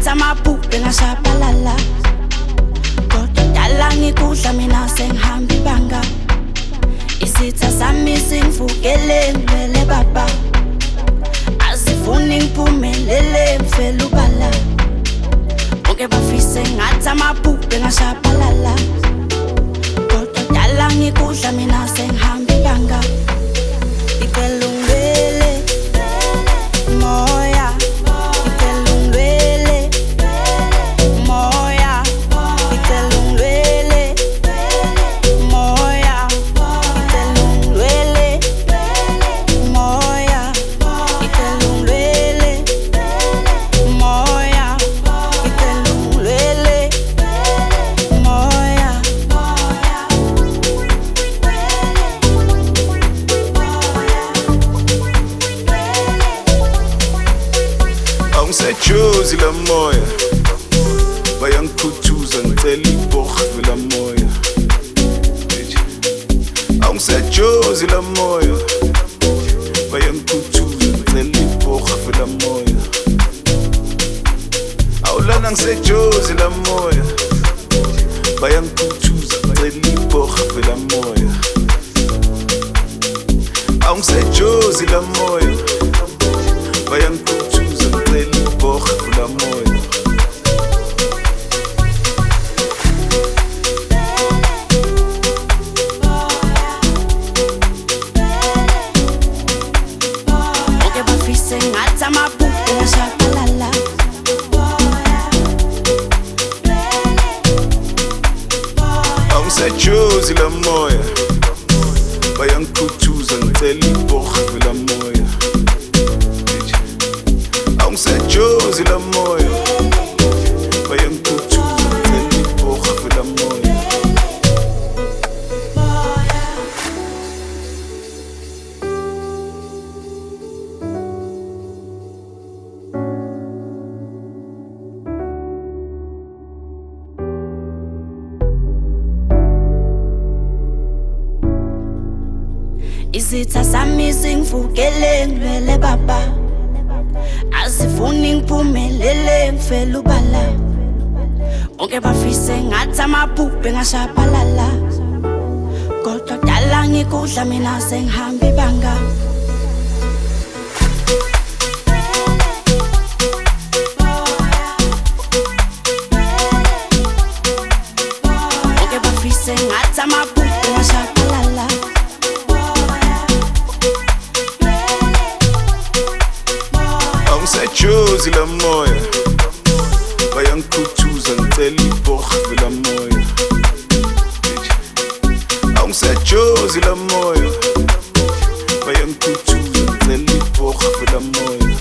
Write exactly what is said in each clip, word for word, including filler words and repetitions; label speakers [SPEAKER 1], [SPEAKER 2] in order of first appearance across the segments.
[SPEAKER 1] ngathi amabhubhe ngashabalala. Kodwa dala ngikudla mina sengihamba ibanga. Isitha sami singivukele ngivele baba. Azifuni ngiphumelele ngifele ubala. Bonke bafise ngathi amabhubhe ngashabalala. Kodwa dala ngikudla mina sengihamba ibanga. Ngicela ungibele moya, ngicela ungibele moya, ngicela ungibele moya, ngicela ungibele moya, ngicela ungibele moya, ngicela ungibele moya.
[SPEAKER 2] Angisejozi la moya, bayangikhuthuza ngicela iborha vela moya. Angisejozi la moya, bayangikhuthuza ngicela iborha vela moya. Awulana ngisejozi la moya, bayangikhuthuza ngicela iborha vela moya. Angisejozi la moya, bayangikhuthuza ngicela iborha vela moya.
[SPEAKER 1] Bonke bafise ngathi amabhubhe ngashabalala.
[SPEAKER 2] Angisejozi la moya, bayangikhuthuza ngicela iborha vela moya. Angisejozi la moya, bayangikhuthuza ngicela iborha vela moya.
[SPEAKER 1] Isitha sami singivukele ngivele baba. Azifuni ngiphumelele ngifele ubala. Bonke bafise ngathi amabhubhe ngashabalala. Kodwa dala ngikudla mina sengihamba ibanga. Bonke bafise ngathi amabhubhe ngashabalala.
[SPEAKER 2] Angisejozi la moya, bayangikhuthuza ngicela iborha vela moya. Angisejozi la moya, bayangikhuthuza ngicela iborha vela moya.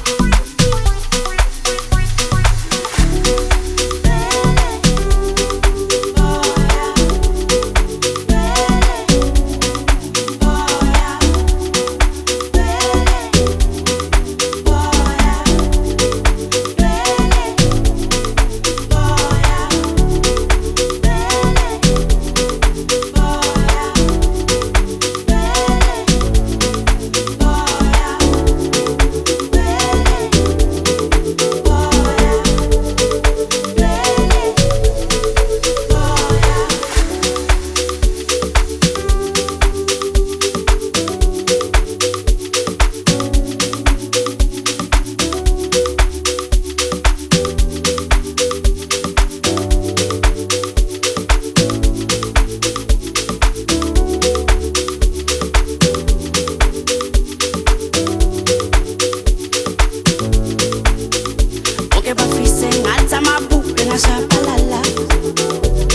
[SPEAKER 2] Bonke bafise ngathi amabhubhe ngashabalala.